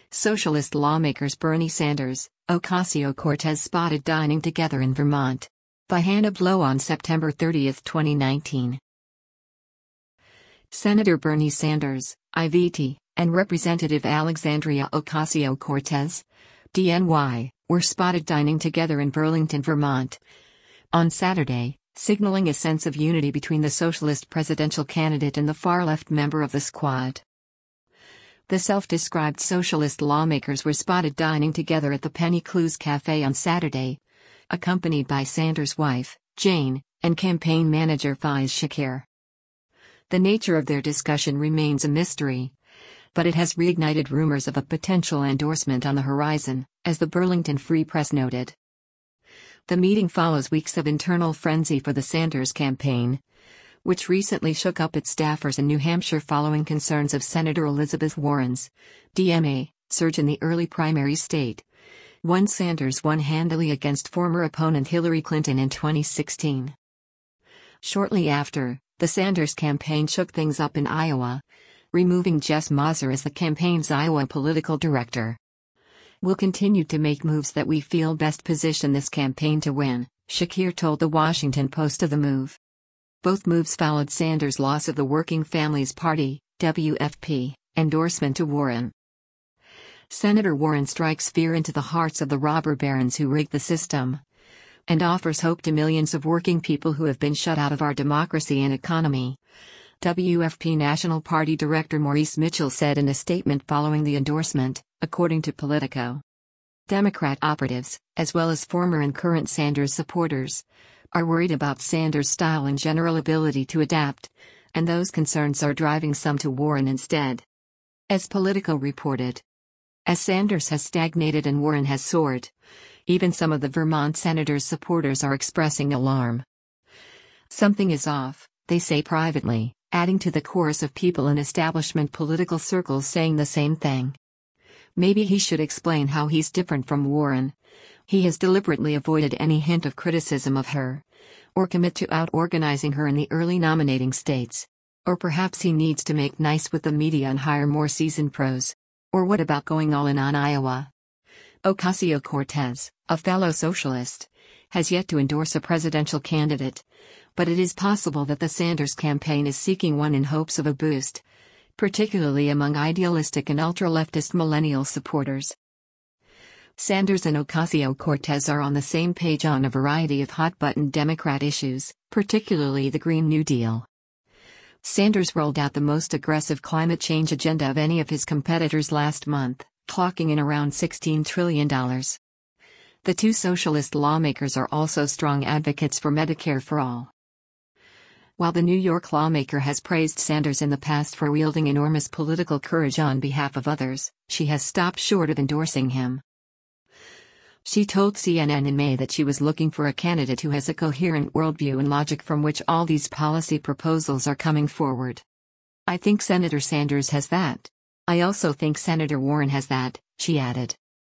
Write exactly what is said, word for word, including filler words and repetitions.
Socialist lawmakers Bernie Sanders, Ocasio-Cortez spotted dining together in Vermont. By Hannah Blow on September thirtieth, twenty nineteen. Senator Bernie Sanders, I V T, and Representative Alexandria Ocasio-Cortez, D N Y, were spotted dining together in Burlington, Vermont, on Saturday, signaling a sense of unity between the socialist presidential candidate and the far-left member of the squad. The self-described socialist lawmakers were spotted dining together at the Penny Clues Cafe on Saturday, accompanied by Sanders' wife, Jane, and campaign manager Faiz Shakir. The nature of their discussion remains a mystery, but it has reignited rumors of a potential endorsement on the horizon, as the Burlington Free Press noted. The meeting follows weeks of internal frenzy for the Sanders campaign, which recently shook up its staffers in New Hampshire following concerns of Senator Elizabeth Warren's D M A surge in the early primary state. One Sanders won handily against former opponent Hillary Clinton in twenty sixteen. Shortly after, the Sanders campaign shook things up in Iowa, removing Jess Mazur as the campaign's Iowa political director. "We'll continue to make moves that we feel best position this campaign to win," Shakir told the Washington Post of the move. Both moves followed Sanders' loss of the Working Families Party, W F P, endorsement to Warren. Senator Warren strikes fear into the hearts of the robber barons who rigged the system, and offers hope to millions of working people who have been shut out of our democracy and economy, W F P National Party Director Maurice Mitchell said in a statement following the endorsement, according to Politico. Democrat operatives, as well as former and current Sanders supporters, are worried about Sanders' style and general ability to adapt, and those concerns are driving some to Warren instead. As Politico reported, as Sanders has stagnated and Warren has soared, even some of the Vermont senator's supporters are expressing alarm. "Something is off," they say privately, adding to the chorus of people in establishment political circles saying the same thing. Maybe he should explain how he's different from Warren. He has deliberately avoided any hint of criticism of her, or commit to out-organizing her in the early nominating states. Or perhaps he needs to make nice with the media and hire more seasoned pros. Or what about going all in on Iowa? Ocasio-Cortez, a fellow socialist, has yet to endorse a presidential candidate, but it is possible that the Sanders campaign is seeking one in hopes of a boost, particularly among idealistic and ultra-leftist millennial supporters. Sanders and Ocasio-Cortez are on the same page on a variety of hot-button Democrat issues, particularly the Green New Deal. Sanders rolled out the most aggressive climate change agenda of any of his competitors last month, clocking in around sixteen trillion dollars. The two socialist lawmakers are also strong advocates for Medicare for all. While the New York lawmaker has praised Sanders in the past for wielding enormous political courage on behalf of others, she has stopped short of endorsing him. She told C N N in May that she was looking for a candidate who has a coherent worldview and logic from which all these policy proposals are coming forward. "I think Senator Sanders has that. I also think Senator Warren has that," she added.